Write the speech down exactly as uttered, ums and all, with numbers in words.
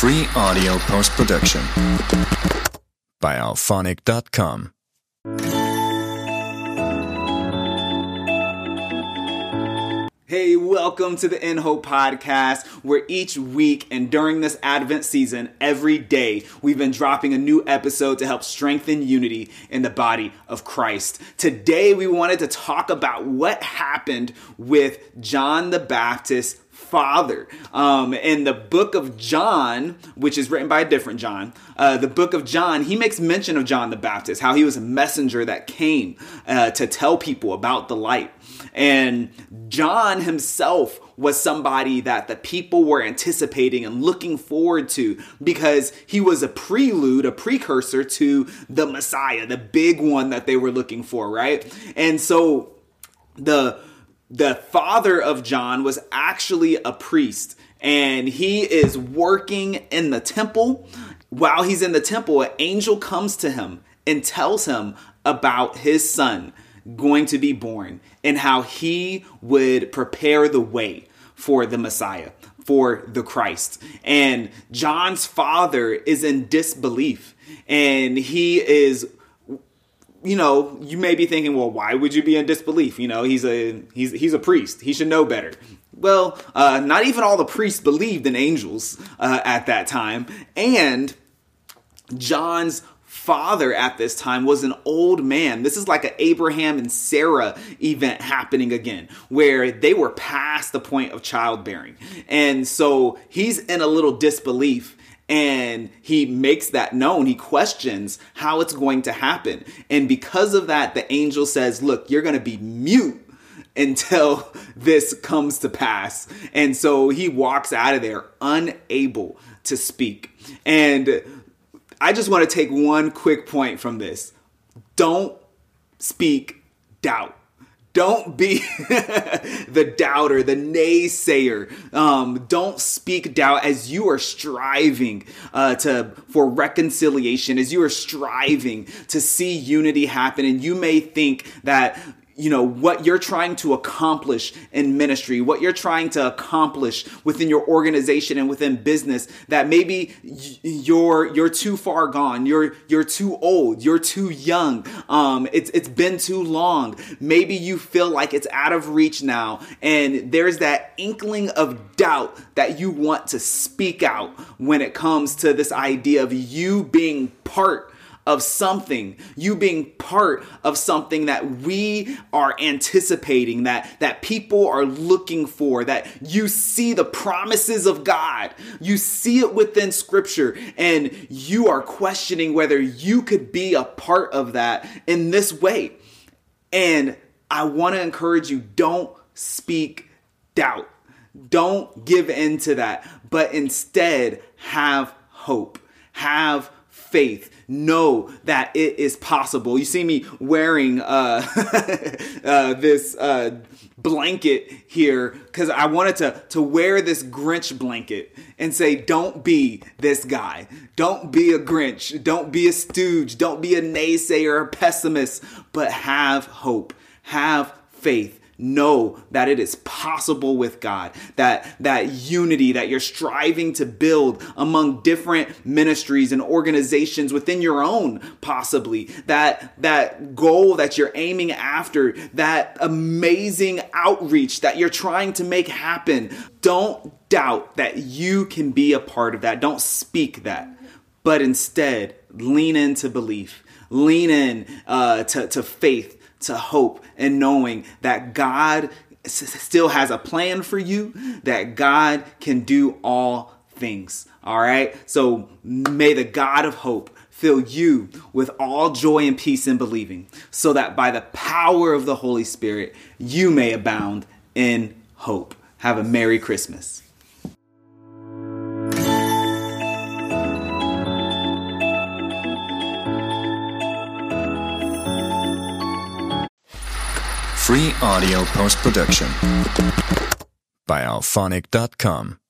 Free audio post-production by alphonic dot com. Hey, welcome to the In Hope Podcast, where each week and during this Advent season, every day, we've been dropping a new episode to help strengthen unity in the body of Christ. Today, we wanted to talk about what happened with John the Baptist's father. Um, in the book of John, which is written by a different John, uh, the book of John, he makes mention of John the Baptist, how he was a messenger that came uh, to tell people about the light. And John himself was somebody that the people were anticipating and looking forward to because he was a prelude, a precursor to the Messiah, the big one that they were looking for, right? And so the the father of John was actually a priest, and he is working in the temple. While he's in the temple, an angel comes to him and tells him about his son going to be born and how he would prepare the way for the Messiah, for the Christ. And John's father is in disbelief, and he is, you know, you may be thinking, well, why would you be in disbelief? You know, he's a he's he's a priest. He should know better. Well, uh, not even all the priests believed in angels uh, at that time. And John's father at this time was an old man. This is like an Abraham and Sarah event happening again, where they were past the point of childbearing. And so he's in a little disbelief, and he makes that known. He questions how it's going to happen. And because of that, the angel says, look, you're going to be mute until this comes to pass. And so he walks out of there unable to speak. And I just want to take one quick point from this. Don't speak doubt. Don't be the doubter, the naysayer. Um, don't speak doubt as you are striving uh, to for reconciliation, as you are striving to see unity happen. And you may think that, you know, what you're trying to accomplish in ministry, what you're trying to accomplish within your organization and within business, that maybe you're you're too far gone, you're you're too old, you're too young, um, it's it's been too long. Maybe you feel like it's out of reach now, and there's that inkling of doubt that you want to speak out when it comes to this idea of you being part of something, you being part of something that we are anticipating, that, that people are looking for, that you see the promises of God, you see it within Scripture, and you are questioning whether you could be a part of that in this way. And I want to encourage you, don't speak doubt. Don't give in to that, but instead have hope, have faith. Know that it is possible. You see me wearing uh, uh, this uh, blanket here because I wanted to, to wear this Grinch blanket and say, don't be this guy. Don't be a Grinch. Don't be a stooge. Don't be a naysayer or pessimist, but have hope. Have faith. Know that it is possible with God, that that unity that you're striving to build among different ministries and organizations within your own, possibly, that that goal that you're aiming after, that amazing outreach that you're trying to make happen. Don't doubt that you can be a part of that. Don't speak that, but instead lean into belief, lean in uh, to, to faith, to hope, and knowing that God s- still has a plan for you, that God can do all things. All right. So may the God of hope fill you with all joy and peace in believing, so that by the power of the Holy Spirit, you may abound in hope. Have a Merry Christmas. Free audio post-production by alphonic dot com.